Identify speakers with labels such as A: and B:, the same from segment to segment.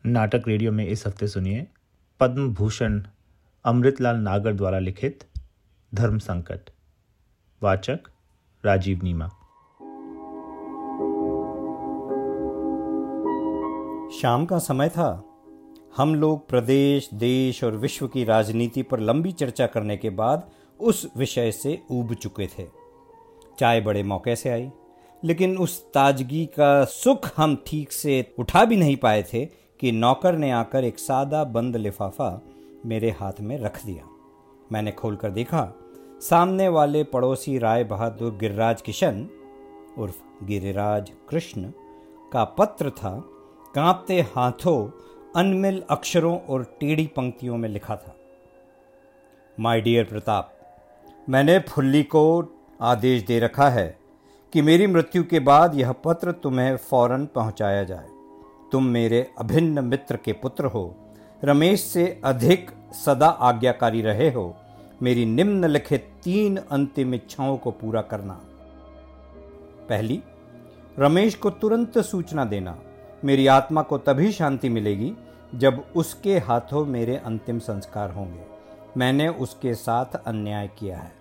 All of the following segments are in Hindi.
A: नाटक रेडियो में इस हफ्ते सुनिए पद्म भूषण अमृतलाल नागर द्वारा लिखित धर्म संकट। वाचक राजीव नीमा।
B: शाम का समय था। हम लोग प्रदेश, देश और विश्व की राजनीति पर लंबी चर्चा करने के बाद उस विषय से ऊब चुके थे। चाय बड़े मौके से आई, लेकिन उस ताजगी का सुख हम ठीक से उठा भी नहीं पाए थे कि नौकर ने आकर एक सादा बंद लिफाफा मेरे हाथ में रख दिया। मैंने खोलकर देखा, सामने वाले पड़ोसी राय बहादुर गिरिराज किशन उर्फ गिरिराज कृष्ण का पत्र था। कांपते हाथों अनमिल अक्षरों और टेढ़ी पंक्तियों में लिखा था, माय डियर प्रताप, मैंने फुल्ली को आदेश दे रखा है कि मेरी मृत्यु के बाद यह पत्र तुम्हें फौरन पहुंचाया जाए। तुम मेरे अभिन्न मित्र के पुत्र हो, रमेश से अधिक सदा आज्ञाकारी रहे हो। मेरी निम्नलिखित 3 अंतिम इच्छाओं को पूरा करना। पहली, रमेश को तुरंत सूचना देना। मेरी आत्मा को तभी शांति मिलेगी जब उसके हाथों मेरे अंतिम संस्कार होंगे। मैंने उसके साथ अन्याय किया है।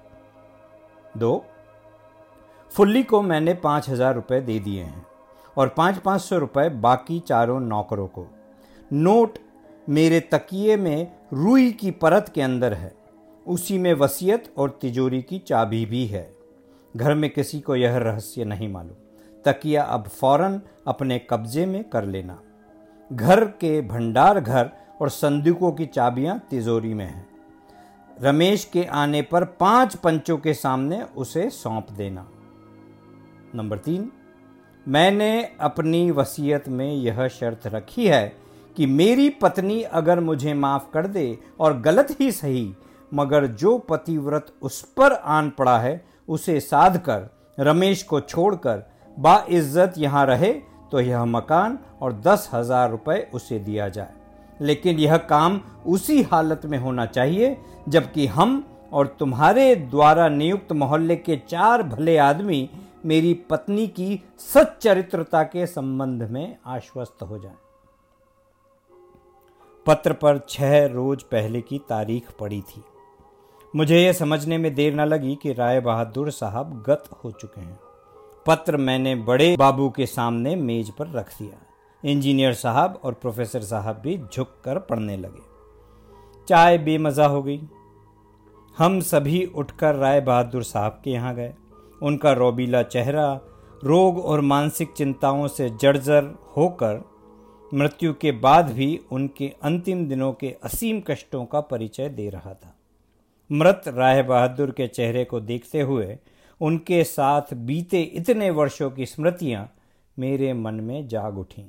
B: 2, फुल्ली को मैंने 5,000 रुपये दे दिए हैं और 500 रुपये बाकी चारों नौकरों को। नोट मेरे तकिए में रुई की परत के अंदर है। उसी में वसीयत और तिजोरी की चाबी भी है। घर में किसी को यह रहस्य नहीं मालूम। तकिया अब फौरन अपने कब्जे में कर लेना। घर के भंडार घर और संदूकों की चाबियां तिजोरी में हैं। रमेश के आने पर 5 पंचों के सामने उसे सौंप देना। नंबर 3, मैंने अपनी वसीयत में यह शर्त रखी है कि मेरी पत्नी अगर मुझे माफ कर दे, और गलत ही सही मगर जो पतिव्रत उस पर आन पड़ा है, उसे साध कर रमेश को छोड़कर बाइज्जत यहाँ रहे तो यह मकान और 10,000 रुपये उसे दिया जाए। लेकिन यह काम उसी हालत में होना चाहिए जबकि हम और तुम्हारे द्वारा नियुक्त मोहल्ले के 4 भले आदमी मेरी पत्नी की सच्चरित्रता के संबंध में आश्वस्त हो जाएं। पत्र पर 6 रोज पहले की तारीख पड़ी थी। मुझे यह समझने में देर न लगी कि राय बहादुर साहब गत हो चुके हैं। पत्र मैंने बड़े बाबू के सामने मेज पर रख दिया। इंजीनियर साहब और प्रोफेसर साहब भी झुककर पढ़ने लगे। चाय बेमजा हो गई। हम सभी उठकर राय बहादुर साहब के यहाँ गए। उनका रोबीला चेहरा रोग और मानसिक चिंताओं से जर्जर होकर मृत्यु के बाद भी उनके अंतिम दिनों के असीम कष्टों का परिचय दे रहा था। मृत राय बहादुर के चेहरे को देखते हुए उनके साथ बीते इतने वर्षों की स्मृतियां मेरे मन में जाग उठीं।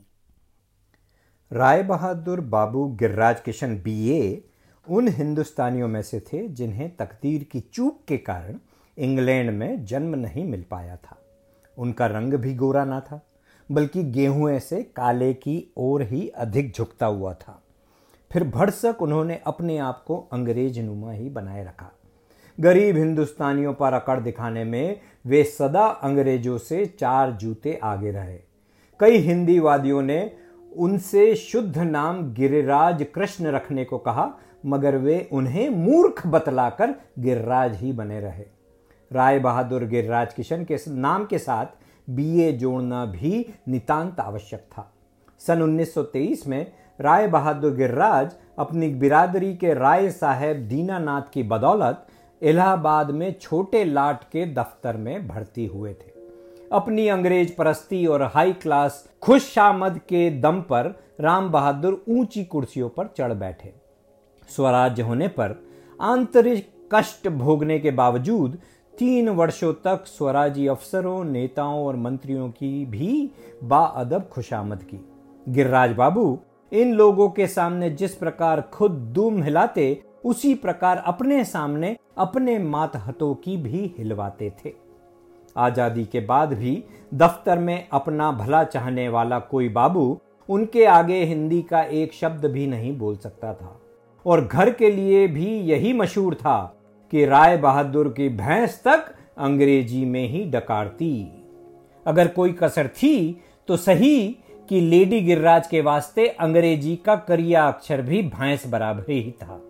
B: राय बहादुर बाबू गिरिराज किशन बीए उन हिंदुस्तानियों में से थे जिन्हें तकदीर की चूक के कारण इंग्लैंड में जन्म नहीं मिल पाया था। उनका रंग भी गोरा ना था, बल्कि गेहूं से काले की ओर ही अधिक झुकता हुआ था। फिर भरसक उन्होंने अपने आप को अंग्रेज नुमा ही बनाए रखा। गरीब हिंदुस्तानियों पर अकड़ दिखाने में वे सदा अंग्रेजों से 4 जूते आगे रहे। कई हिंदीवादियों ने उनसे शुद्ध नाम गिरिराज कृष्ण रखने को कहा, मगर वे उन्हें मूर्ख बतलाकर गिरिराज ही बने रहे। राय बहादुर गिरिराज किशन के नाम के साथ बीए जोड़ना भी नितांत आवश्यक था। सन 1923 में राय बहादुर गिरिराज अपनी बिरादरी के राय साहेब दीनानाथ की बदौलत इलाहाबाद में छोटे लाट के दफ्तर में भर्ती हुए थे। अपनी अंग्रेज परस्ती और हाई क्लास खुशामद के दम पर राम बहादुर ऊंची कुर्सियों पर चढ़ बैठे। स्वराज्य होने पर आंतरिक कष्ट भोगने के बावजूद 3 वर्षों तक स्वराजी अफसरों, नेताओं और मंत्रियों की भी बाअदब खुशामद की। गिरिराज बाबू इन लोगों के सामने जिस प्रकार खुद दुम हिलाते, उसी प्रकार अपने सामने अपने मातहतों की भी हिलवाते थे। आजादी के बाद भी दफ्तर में अपना भला चाहने वाला कोई बाबू उनके आगे हिंदी का एक शब्द भी नहीं बोल सकता था। और घर के लिए भी यही मशहूर था कि राय बहादुर की भैंस तक अंग्रेजी में ही डकारती। अगर कोई कसर थी तो सही कि लेडी गिरिराज के वास्ते अंग्रेजी का करिया अक्षर भी भैंस बराबर ही था।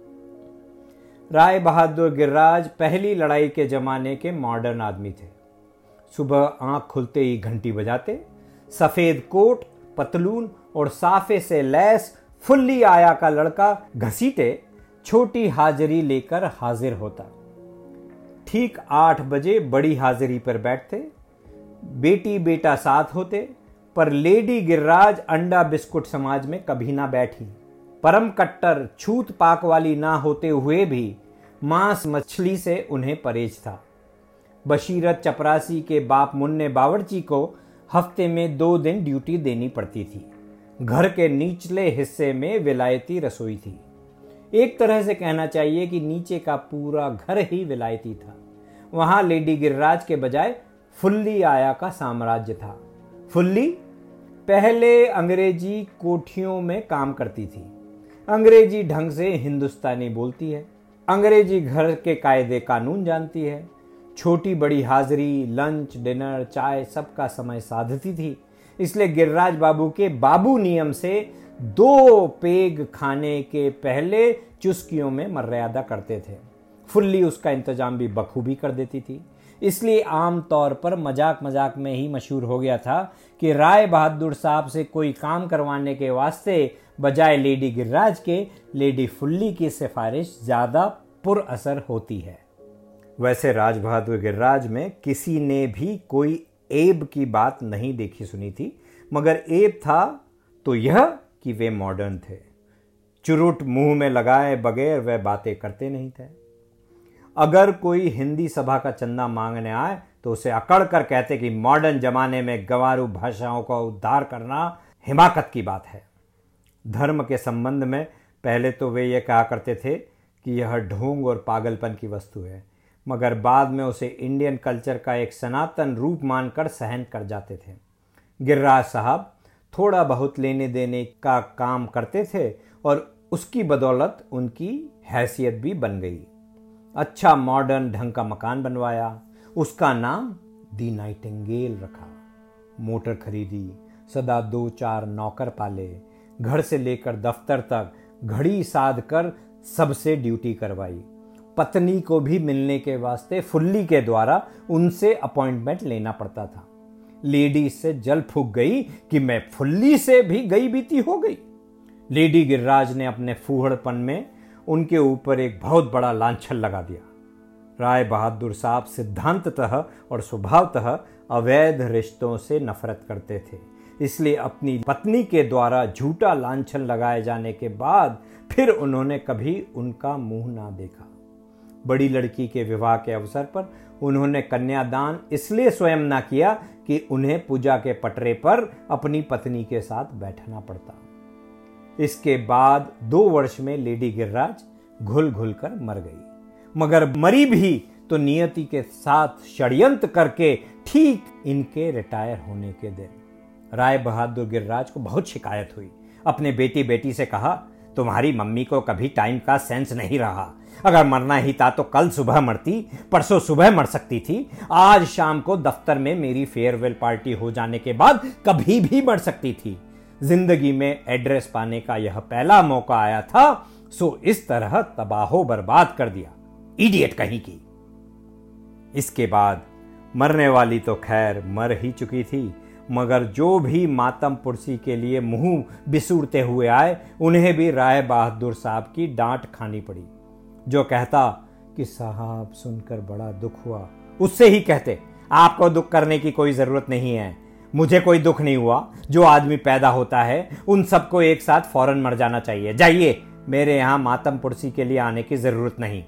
B: राय बहादुर गिरिराज पहली लड़ाई के जमाने के मॉडर्न आदमी थे। सुबह आंख खुलते ही घंटी बजाते, सफेद कोट, पतलून और साफे से लैस फुल्ली आया का लड़का घसीटे छोटी हाजिरी लेकर हाजिर होता। ठीक 8 बजे बड़ी हाजिरी पर बैठते। बेटी बेटा साथ होते, पर लेडी गिरिराज अंडा बिस्कुट समाज में कभी ना बैठी। परम कट्टर छूत पाक वाली ना होते हुए भी मांस मछली से उन्हें परहेज था। बशीरत चपरासी के बाप मुन्ने बावर्ची को हफ्ते में 2 दिन ड्यूटी देनी पड़ती थी। घर के निचले हिस्से में विलायती रसोई थी। एक तरह से कहना चाहिए कि नीचे का पूरा घर ही विलायती था। वहां लेडी गिरिराज के बजाय फुल्ली आया का साम्राज्य था। फुल्ली पहले अंग्रेजी कोठियों में काम करती थी। अंग्रेजी ढंग से हिंदुस्तानी बोलती है। अंग्रेजी घर के कायदे कानून जानती है। छोटी बड़ी हाजिरी, लंच, डिनर, चाय सबका समय साधती थी। इसलिए गिरिराज बाबू के बाबू नियम से 2 पेग खाने के पहले चुस्कियों में मर्यादा करते थे। फुल्ली उसका इंतजाम भी बखूबी कर देती थी। इसलिए आम तौर पर मजाक मजाक में ही मशहूर हो गया था कि राय बहादुर साहब से कोई काम करवाने के वास्ते बजाय लेडी गिरिराज के लेडी फुल्ली की सिफारिश ज्यादा पुरअसर होती है। वैसे राज बहादुर गिरिराज में किसी ने भी कोई ऐब की बात नहीं देखी सुनी थी, मगर ऐब था तो यह कि वे मॉडर्न थे। चुरुट मुंह में लगाए बगैर वे बातें करते नहीं थे। अगर कोई हिंदी सभा का चंदा मांगने आए तो उसे अकड़ कर कहते कि मॉडर्न जमाने में गंवारू भाषाओं का उद्धार करना हिमाकत की बात है। धर्म के संबंध में पहले तो वे ये कहा करते थे कि यह ढोंग और पागलपन की वस्तु है, मगर बाद में उसे इंडियन कल्चर का एक सनातन रूप मानकर सहन कर जाते थे। गिरिराज साहब थोड़ा बहुत लेने देने का काम करते थे और उसकी बदौलत उनकी हैसियत भी बन गई। अच्छा मॉडर्न ढंग का मकान बनवाया, उसका नाम दी नाइटिंगेल रखा। मोटर खरीदी, सदा 2-4 नौकर पाले, घर से लेकर दफ्तर तक घड़ी साध कर सबसे ड्यूटी करवाई। पत्नी को भी मिलने के वास्ते फुल्ली के द्वारा उनसे अपॉइंटमेंट लेना पड़ता था। लेडी से जल फूक गई कि मैं फुल्ली से भी गई बीती हो गई। लेडी गिरिराज ने अपने फूहड़पन में उनके ऊपर एक बहुत बड़ा लांछन लगा दिया। राय बहादुर साहब सिद्धांततः और स्वभावतः अवैध रिश्तों से नफरत करते थे। इसलिए अपनी पत्नी के द्वारा झूठा लांछन लगाए जाने के बाद फिर उन्होंने कभी उनका मुंह ना देखा। बड़ी लड़की के विवाह के अवसर पर उन्होंने कन्यादान इसलिए स्वयं ना किया कि उन्हें पूजा के पटरे पर अपनी पत्नी के साथ बैठना पड़ता। इसके बाद 2 वर्ष में लेडी गिरिराज घुल घुल कर मर गई, मगर मरी भी तो नियति के साथ षड्यंत्र करके ठीक इनके रिटायर होने के दिन। राय बहादुर गिरिराज को बहुत शिकायत हुई। अपने बेटी बेटी से कहा, तुम्हारी मम्मी को कभी टाइम का सेंस नहीं रहा। अगर मरना ही था तो कल सुबह मरती, परसों सुबह मर सकती थी, आज शाम को दफ्तर में मेरी फेयरवेल पार्टी हो जाने के बाद कभी भी मर सकती थी। जिंदगी में एड्रेस पाने का यह पहला मौका आया था, सो इस तरह तबाहो बर्बाद कर दिया, इडियट कहीं की। इसके बाद मरने वाली तो खैर मर ही चुकी थी, मगर जो भी मातम पुरसी के लिए मुंह बिसूरते हुए आए उन्हें भी राय बहादुर साहब की डांट खानी पड़ी। जो कहता कि साहब सुनकर बड़ा दुख हुआ, उससे ही कहते आपको दुख करने की कोई जरूरत नहीं है, मुझे कोई दुख नहीं हुआ। जो आदमी पैदा होता है उन सबको एक साथ फौरन मर जाना चाहिए। जाइए, मेरे यहां मातम पुरसी के लिए आने की जरूरत नहीं।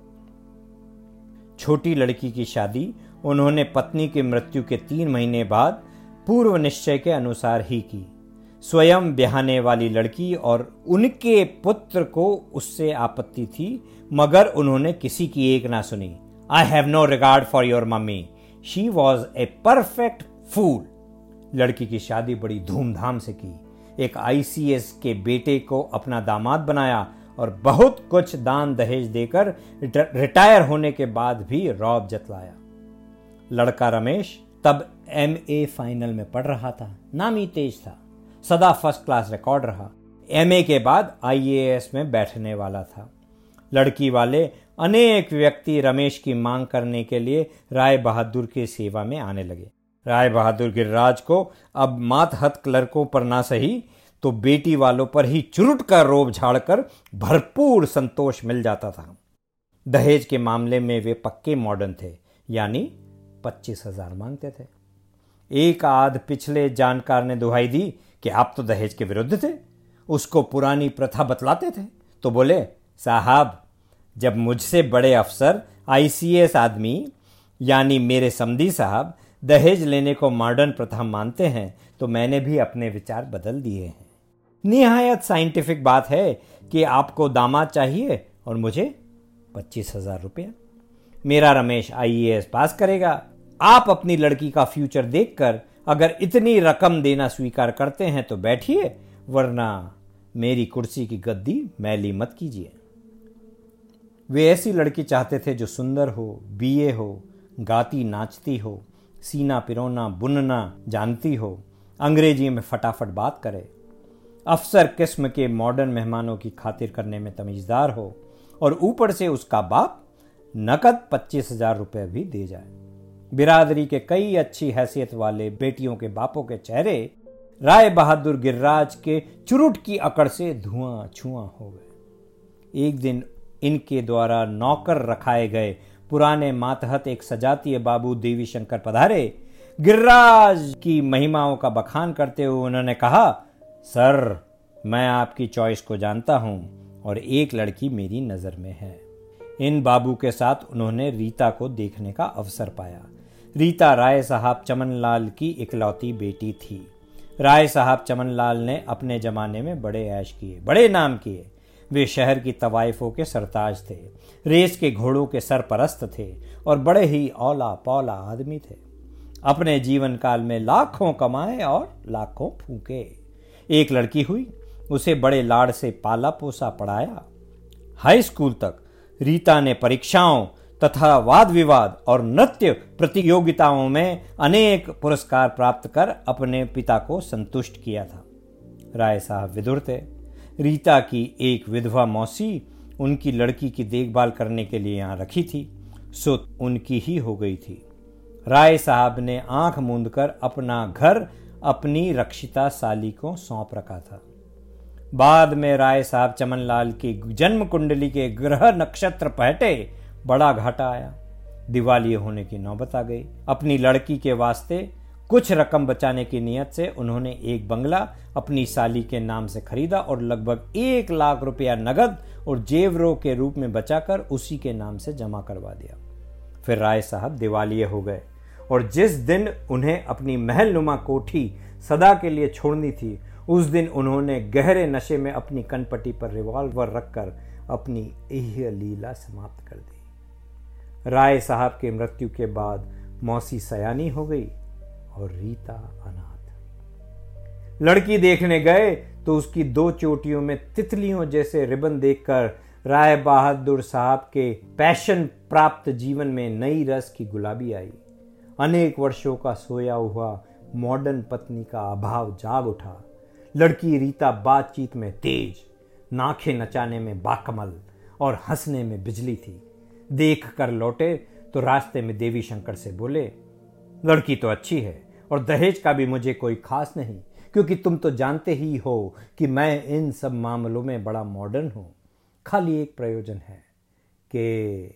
B: छोटी लड़की की शादी उन्होंने पत्नी की मृत्यु के 3 महीने बाद पूर्व निश्चय के अनुसार ही की। स्वयं ब्याहने वाली लड़की और उनके पुत्र को उससे आपत्ति थी, मगर उन्होंने किसी की एक ना सुनी। I have no regard for your mummy, she was a perfect fool. लड़की की शादी बड़ी धूमधाम से की। एक ICS के बेटे को अपना दामाद बनाया और बहुत कुछ दान दहेज देकर रिटायर होने के बाद भी रौब जतलाया। लड़का रमेश तब MA फाइनल में पढ़ रहा था, नामी तेज था। सदा फर्स्ट क्लास रिकॉर्ड रहा। एमए के बाद आईएएस में बैठने वाला था। लड़की वाले अनेक व्यक्ति रमेश की मांग करने के लिए राय बहादुर की सेवा में आने लगे। राय बहादुर गिरिराज को अब मातहत क्लर्कों पर ना सही तो बेटी वालों पर ही चुरुट का रोब झाड़कर भरपूर संतोष मिल जाता था। दहेज के मामले में वे पक्के मॉडर्न थे, यानी 25,000 मांगते थे। एक आध पिछले जानकार ने दुहाई दी कि आप तो दहेज के विरुद्ध थे, उसको पुरानी प्रथा बतलाते थे। तो बोले, साहब जब मुझसे बड़े अफसर आईसीएस आदमी यानी मेरे समधी साहब दहेज लेने को मॉडर्न प्रथा मानते हैं तो मैंने भी अपने विचार बदल दिए हैं। निहायत साइंटिफिक बात है कि आपको दामाद चाहिए और मुझे 25,000 रुपया। मेरा रमेश आईएएस पास करेगा। आप अपनी लड़की का फ्यूचर देखकर अगर इतनी रकम देना स्वीकार करते हैं तो बैठिए, वरना मेरी कुर्सी की गद्दी मैली मत कीजिए। वे ऐसी लड़की चाहते थे जो सुंदर हो, बीए हो, गाती नाचती हो, सीना पिरोना बुनना जानती हो, अंग्रेजी में फटाफट बात करे, अफसर किस्म के मॉडर्न मेहमानों की खातिर करने में तमीजदार हो और ऊपर से उसका बाप नकद 25,000 रुपये भी दे जाए। बिरादरी के कई अच्छी हैसियत वाले बेटियों के बापों के चेहरे राय बहादुर गिरिराज के चुरुट की अकड़ से धुआं छुआं हो गए। एक दिन इनके द्वारा नौकर रखाए गए पुराने मातहत एक सजातीय बाबू देवी शंकर पधारे। गिरिराज की महिमाओं का बखान करते हुए उन्होंने कहा, सर मैं आपकी चॉइस को जानता हूं और एक लड़की मेरी नजर में है। इन बाबू के साथ उन्होंने रीता को देखने का अवसर पाया। रीता राय साहब चमनलाल की इकलौती बेटी थी। राय साहब चमनलाल ने अपने जमाने में बड़े ऐश किए, बड़े नाम किए। वे शहर की तवाइफों के सरताज थे, रेस के घोड़ों के सरपरस्त थे और बड़े ही औला पौला आदमी थे। अपने जीवन काल में लाखों कमाए और लाखों फूके। एक लड़की हुई, उसे बड़े लाड़ से पाला पोसा पढ़ाया। हाई स्कूल तक रीता ने परीक्षाओं तथा वाद विवाद और नृत्य प्रतियोगिताओं में अनेक पुरस्कार प्राप्त कर अपने पिता को संतुष्ट किया था। राय साहब विदुर थे। रीता की एक विधवा मौसी उनकी लड़की की देखभाल करने के लिए यहाँ रखी थी, सो उनकी ही हो गई थी। राय साहब ने आंख मूंदकर अपना घर अपनी रक्षिता साली को सौंप रखा था। बाद में राय साहब चमनलाल की जन्म कुंडली के ग्रह नक्षत्र पहटे बड़ा घाटा आया। दिवालिया होने की नौबत आ गई। अपनी लड़की के वास्ते कुछ रकम बचाने की नियत से उन्होंने एक बंगला अपनी साली के नाम से खरीदा और लगभग 1 लाख रुपया नगद और जेवरों के रूप में बचाकर उसी के नाम से जमा करवा दिया। फिर राय साहब दिवालिया हो गए और जिस दिन उन्हें अपनी महलनुमा कोठी सदा के लिए छोड़नी थी, उस दिन उन्होंने गहरे नशे में अपनी कनपट्टी पर रिवॉल्वर रखकर अपनी यह लीला समाप्त कर दी। राय साहब के मृत्यु के बाद मौसी सयानी हो गई और रीता अनाथ। लड़की देखने गए तो उसकी 2 चोटियों में तितलियों जैसे रिबन देखकर राय बहादुर साहब के पैशन प्राप्त जीवन में नई रस की गुलाबी आई। अनेक वर्षों का सोया हुआ मॉडर्न पत्नी का अभाव जाग उठा। लड़की रीता बातचीत में तेज, नाखें नचाने में बाकमल और हंसने में बिजली थी। देख कर लौटे तो रास्ते में देवी शंकर से बोले, लड़की तो अच्छी है और दहेज का भी मुझे कोई खास नहीं, क्योंकि तुम तो जानते ही हो कि मैं इन सब मामलों में बड़ा मॉडर्न हूं। खाली एक प्रयोजन है कि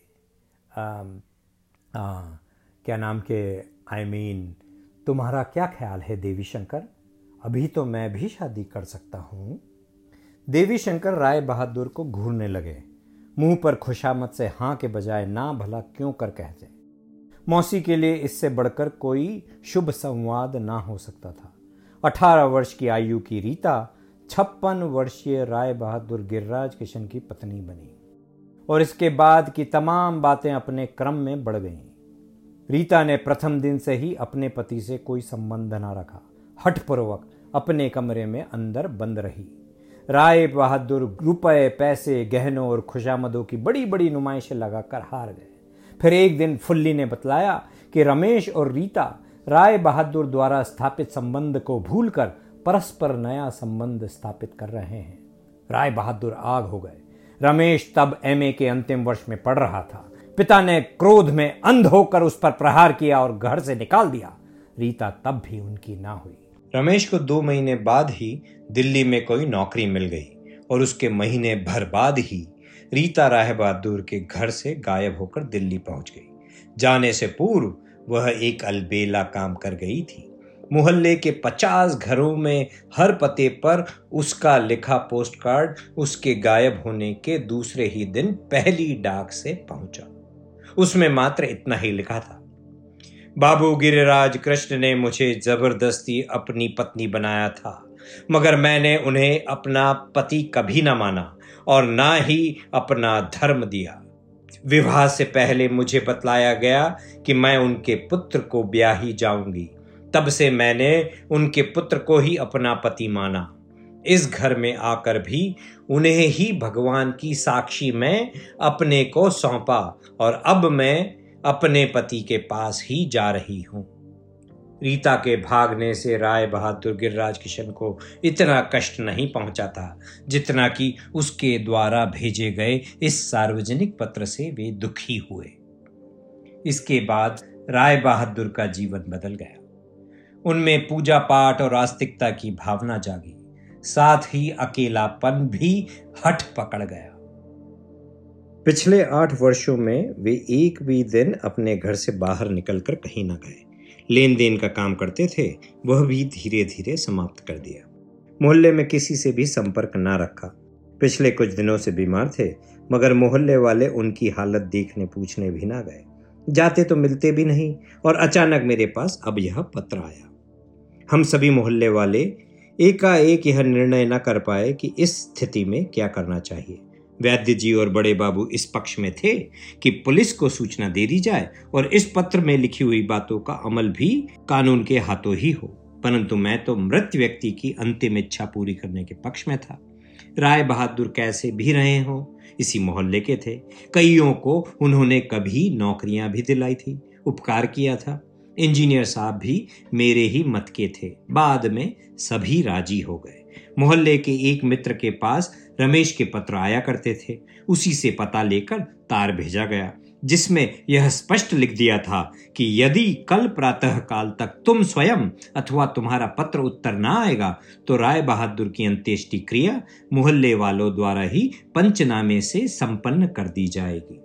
B: क्या नाम के तुम्हारा क्या ख्याल है देवी शंकर? अभी तो मैं भी शादी कर सकता हूं। देवी शंकर राय बहादुर को घूरने लगे। मुंह पर खुशामद से हां के बजाय ना भला क्यों कर कहते। मौसी के लिए इससे बढ़कर कोई शुभ संवाद ना हो सकता था। 18 वर्ष की आयु की रीता 56 वर्षीय राय बहादुर गिरिराज किशन की पत्नी बनी और इसके बाद की तमाम बातें अपने क्रम में बढ़ गईं। रीता ने प्रथम दिन से ही अपने पति से कोई संबंध ना रखा। हठपूर्वक अपने कमरे में अंदर बंद रही। राय बहादुर रुपए, पैसे, गहनों और खुशामदों की बड़ी बड़ी नुमाइशें लगाकर हार गए। फिर एक दिन फुल्ली ने बतलाया कि रमेश और रीता राय बहादुर द्वारा स्थापित संबंध को भूलकर परस्पर नया संबंध स्थापित कर रहे हैं। राय बहादुर आग हो गए। रमेश तब एमए के अंतिम वर्ष में पढ़ रहा था। पिता ने क्रोध में अंध होकर उस पर प्रहार किया और घर से निकाल दिया। रीता तब भी उनकी ना हुई।
C: रमेश को 2 महीने बाद ही दिल्ली में कोई नौकरी मिल गई और उसके महीने भर बाद ही रीता राय बहादुर के घर से गायब होकर दिल्ली पहुंच गई। जाने से पूर्व वह एक अलबेला काम कर गई थी। मोहल्ले के 50 घरों में हर पते पर उसका लिखा पोस्ट कार्ड उसके गायब होने के दूसरे ही दिन पहली डाक से पहुंचा। उसमें मात्र इतना ही लिखा था, बाबू गिरिराज कृष्ण ने मुझे जबरदस्ती अपनी पत्नी बनाया था, मगर मैंने उन्हें अपना पति कभी न माना और ना ही अपना धर्म दिया। विवाह से पहले मुझे बतलाया गया कि मैं उनके पुत्र को ब्याही जाऊंगी। तब से मैंने उनके पुत्र को ही अपना पति माना। इस घर में आकर भी उन्हें ही भगवान की साक्षी मैं अपने को सौंपा और अब मैं अपने पति के पास ही जा रही हूं। रीता के भागने से राय बहादुर गिरिराज किशन को इतना कष्ट नहीं पहुंचा था जितना कि उसके द्वारा भेजे गए इस सार्वजनिक पत्र से वे दुखी हुए। इसके बाद राय बहादुर का जीवन बदल गया। उनमें पूजा पाठ और आस्तिकता की भावना जागी, साथ ही अकेलापन भी हठ पकड़ गया। पिछले 8 वर्षों में वे एक भी दिन अपने घर से बाहर निकलकर कहीं न गए। लेन देन का काम करते थे, वह भी धीरे धीरे समाप्त कर दिया। मोहल्ले में किसी से भी संपर्क न रखा। पिछले कुछ दिनों से बीमार थे, मगर मोहल्ले वाले उनकी हालत देखने पूछने भी ना गए। जाते तो मिलते भी नहीं और अचानक मेरे पास अब यह पत्र आया। हम सभी मोहल्ले वाले एकाएक यह निर्णय न कर पाए कि इस स्थिति में क्या करना चाहिए। वैद्य जी और बड़े बाबू इस पक्ष में थे कि पुलिस को सूचना दे दी जाए और इस पत्र में लिखी हुई बातों का अमल भी कानून के हाथों ही हो, परंतु मैं तो मृत व्यक्ति की अंतिम इच्छा पूरी करने के पक्ष में था। राय बहादुर कैसे भी रहे हों, इसी मोहल्ले के थे। कईयों को उन्होंने कभी नौकरियां भी दिलाई थी, उपकार किया था। इंजीनियर साहब भी मेरे ही मत के थे। बाद में सभी राजी हो गए। मोहल्ले के एक मित्र के पास रमेश के पत्र आया करते थे। उसी से पता लेकर तार भेजा गया, जिसमें यह स्पष्ट लिख दिया था कि यदि कल प्रातः काल तक तुम स्वयं अथवा तुम्हारा पत्र उत्तर ना आएगा तो राय बहादुर की अंत्येष्टि क्रिया मोहल्ले वालों द्वारा ही पंचनामे से संपन्न कर दी जाएगी।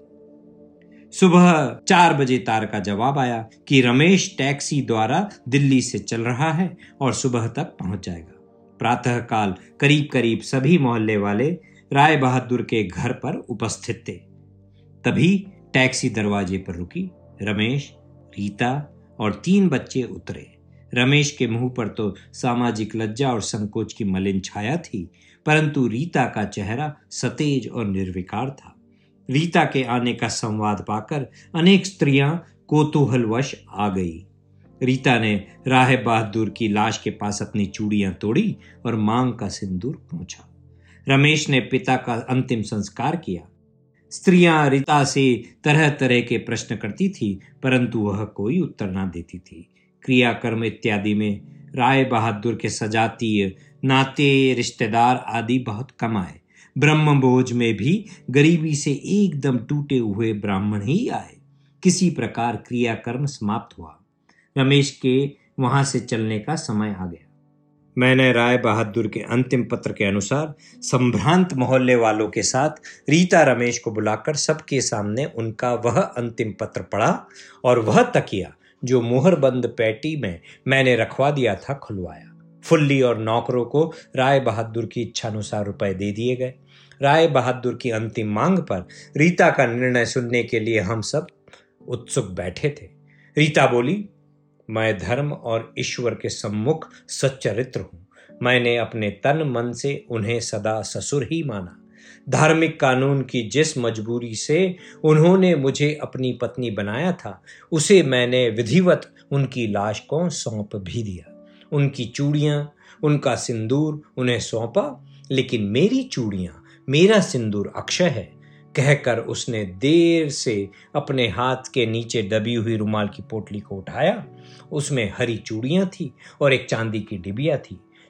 C: सुबह 4 बजे तार का जवाब आया कि रमेश टैक्सी द्वारा दिल्ली से चल रहा है और सुबह तक पहुंच जाएगा। प्रातः काल करीब करीब सभी मोहल्ले वाले राय बहादुर के घर पर उपस्थित थे। तभी टैक्सी दरवाजे पर रुकी। रमेश, रीता और 3 बच्चे उतरे। रमेश के मुंह पर तो सामाजिक लज्जा और संकोच की मलिन छाया थी, परंतु रीता का चेहरा सतेज और निर्विकार था। रीता के आने का संवाद पाकर अनेक स्त्रियां कौतूहलवश आ गई। रीता ने राय बहादुर की लाश के पास अपनी चूड़ियां तोड़ी और मांग का सिंदूर पोंछा। रमेश ने पिता का अंतिम संस्कार किया। स्त्रियां रीता से तरह तरह के प्रश्न करती थी, परंतु वह कोई उत्तर ना देती थी। क्रियाकर्म इत्यादि में राय बहादुर के सजातीय नाते, रिश्तेदार आदि बहुत कम आए। ब्रह्मभोज में भी गरीबी से एकदम टूटे हुए ब्राह्मण ही आए। किसी प्रकार क्रियाकर्म समाप्त हुआ। रमेश के वहां से चलने का समय आ गया। मैंने राय बहादुर के अंतिम पत्र के अनुसार संभ्रांत मोहल्ले वालों के साथ रीता रमेश को बुलाकर सबके सामने उनका वह अंतिम पत्र पढ़ा और वह तकिया जो मोहरबंद पेटी में मैंने रखवा दिया था खुलवाया। फुल्ली और नौकरों को राय बहादुर की इच्छानुसार रुपए दे दिए गए। राय बहादुर की अंतिम मांग पर रीता का निर्णय सुनने के लिए हम सब उत्सुक बैठे थे। रीता बोली, मैं धर्म और ईश्वर के सम्मुख सच्चरित्र हूं। मैंने अपने तन मन से उन्हें सदा ससुर ही माना। धार्मिक कानून की जिस मजबूरी से उन्होंने मुझे अपनी पत्नी बनाया था, उसे मैंने विधिवत उनकी लाश को सौंप भी दिया। उनकी चूड़ियां, उनका सिंदूर उन्हें सौंपा, लेकिन मेरी चूड़ियां, मेरा सिंदूर अक्षय है कहकर उसने देर से अपने हाथ के नीचे दबी हुई रुमाल की पोटली को उठाया। उसमें हरी चूड़ियां थी और एक चांदी की डिबिया थी।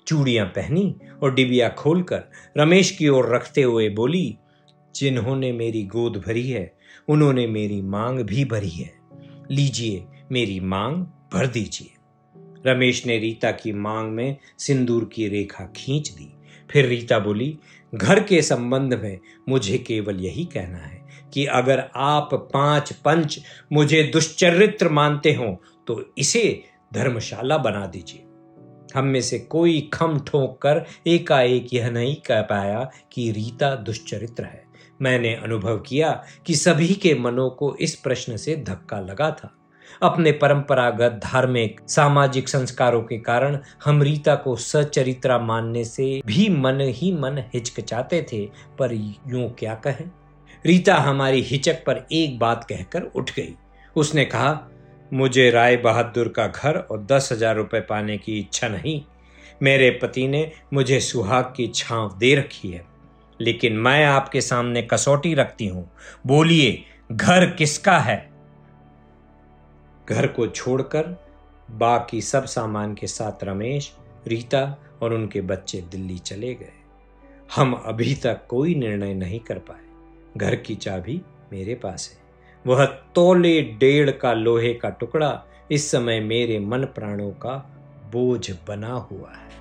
C: चूड़ियां पहनी और डिबिया खोलकर रमेश की ओर रखते हुए बोली, जिन्होंने मेरी गोद भरी है उन्होंने मेरी मांग भी भरी है, लीजिए मेरी मांग भर दीजिए। रमेश ने रीता की मांग में सिंदूर की रेखा खींच दी। फिर रीता बोली, घर के संबंध में मुझे केवल यही कहना है कि अगर आप 5 पंच मुझे दुष्चरित्र मानते हो तो इसे धर्मशाला बना दीजिए। हम में से कोई खम ठोक कर एकाएक यह नहीं कह पाया कि रीता दुष्चरित्र है। मैंने अनुभव किया कि सभी के मनों को इस प्रश्न से धक्का लगा था। अपने परंपरागत धार्मिक सामाजिक संस्कारों के कारण हम रीता को सचरित्रा मानने से भी मन ही मन हिचकिचाते थे, पर यूं क्या कहें। रीता हमारी हिचक पर एक बात कहकर उठ गई। उसने कहा, मुझे राय बहादुर का घर और 10,000 रुपए पाने की इच्छा नहीं। मेरे पति ने मुझे सुहाग की छांव दे रखी है, लेकिन मैं आपके सामने कसौटी रखती हूं। बोलिए, घर किसका है? घर को छोड़कर बाकी सब सामान के साथ रमेश, रीता और उनके बच्चे दिल्ली चले गए। हम अभी तक कोई निर्णय नहीं कर पाए। घर की चाबी मेरे पास है। वह तोले 1.5 का लोहे का टुकड़ा इस समय मेरे मन प्राणों का बोझ बना हुआ है।